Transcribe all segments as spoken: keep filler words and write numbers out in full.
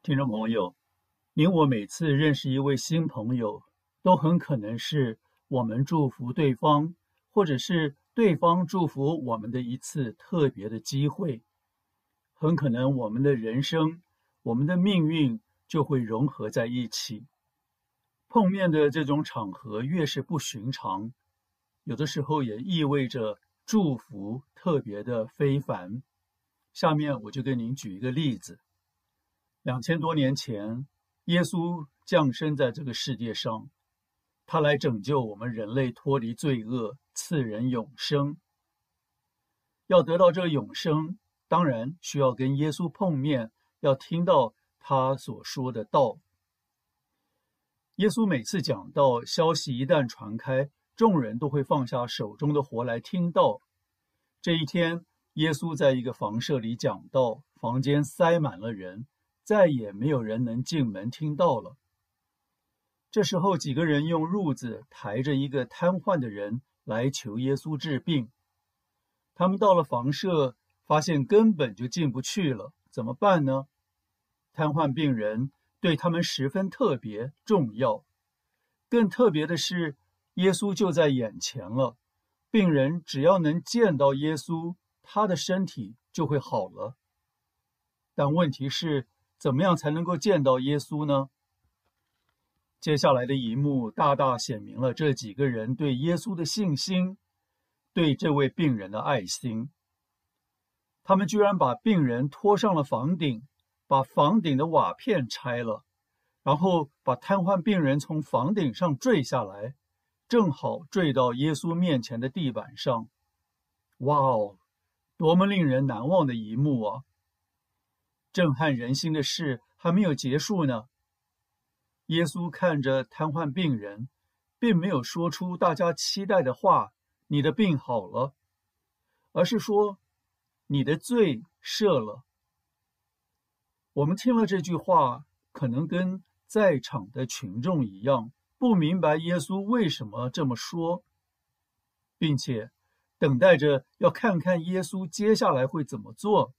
听众朋友，您我每次认识一位新朋友，都很可能是我们祝福对方，或者是对方祝福我们的一次特别的机会。很可能我们的人生，我们的命运就会融合在一起。碰面的这种场合越是不寻常，有的时候也意味着祝福特别的非凡。下面我就跟您举一个例子。两千多年前，耶稣降生在这个世界上，他来拯救我们人类脱离罪恶，赐人永生。要得到这个永生，当然需要跟耶稣碰面，要听到他所说的道。耶稣每次讲道，消息一旦传开，众人都会放下手中的活来听道。这一天，耶稣在一个房舍里讲道，房间塞满了人，再也没有人能进门听到了。这时候，几个人用褥子抬着一个瘫痪的人来求耶稣治病。他们到了房舍，发现根本就进不去了，怎么办呢？瘫痪病人对他们十分特别重要。更特别的是，耶稣就在眼前了，病人只要能见到耶稣，他的身体就会好了。但问题是，怎么样才能够见到耶稣呢？接下来的一幕大大显明了这几个人对耶稣的信心，对这位病人的爱心。他们居然把病人拖上了房顶，把房顶的瓦片拆了，然后把瘫痪病人从房顶上坠下来，正好坠到耶稣面前的地板上。哇哦，多么令人难忘的一幕啊！震撼人心的事还没有结束呢。耶稣看着瘫痪病人，并没有说出大家期待的话，你的病好了，而是说，你的罪赦了。我们听了这句话，可能跟在场的群众一样，不明白耶稣为什么这么说，并且等待着要看看耶稣接下来会怎么做。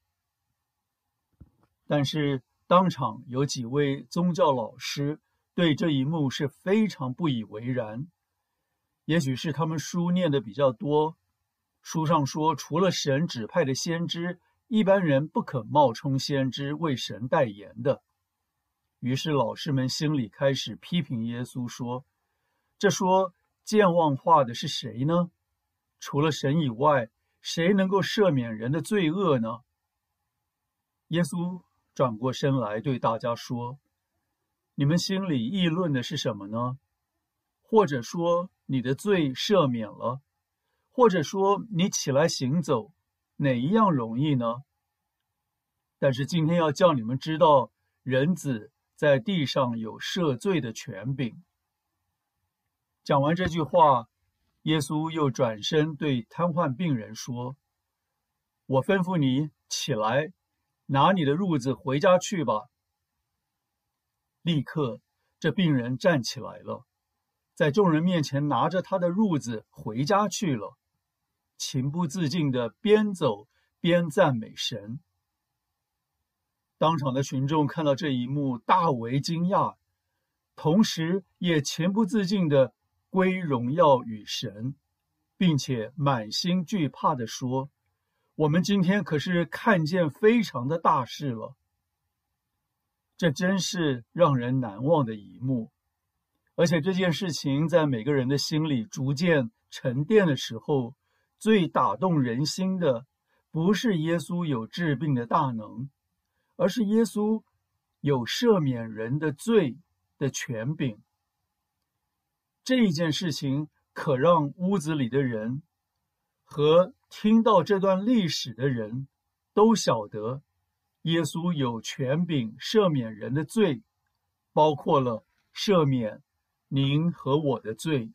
但是当场有几位宗教老师对这一幕是非常不以为然。也许是他们书念的比较多，书上说除了神指派的先知，一般人不可冒充先知为神代言的。于是老师们心里开始批评耶稣说，这说健忘话的是谁呢？除了神以外，谁能够赦免人的罪恶呢？耶稣转过身来对大家说，你们心里议论的是什么呢？或者说你的罪赦免了，或者说你起来行走，哪一样容易呢？但是今天要叫你们知道，人子在地上有赦罪的权柄。讲完这句话，耶稣又转身对瘫痪病人说，我吩咐你起来，拿你的褥子回家去吧。立刻，这病人站起来了，在众人面前拿着他的褥子回家去了，情不自禁地边走边赞美神。当场的群众看到这一幕，大为惊讶，同时也情不自禁地归荣耀与神，并且满心惧怕地说，我们今天可是看见非常的大事了。这真是让人难忘的一幕，而且这件事情在每个人的心里逐渐沉淀的时候，最打动人心的不是耶稣有治病的大能，而是耶稣有赦免人的罪的权柄。这一件事情可让屋子里的人和听到这段历史的人都晓得，耶稣有权柄赦免人的罪，包括了赦免您和我的罪。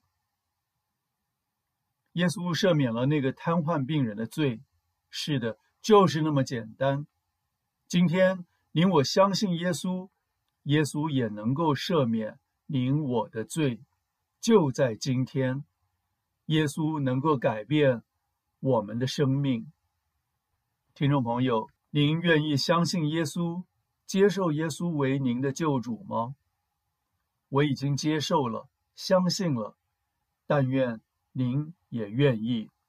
耶稣赦免了那个瘫痪病人的罪，是的，就是那么简单。今天您我相信耶稣，耶稣也能够赦免您我的罪。就在今天，耶稣能够改变我们的生命。听众朋友，您愿意相信耶稣， 接受耶稣为您的救主吗？我已经接受了，相信了，但愿您也愿意。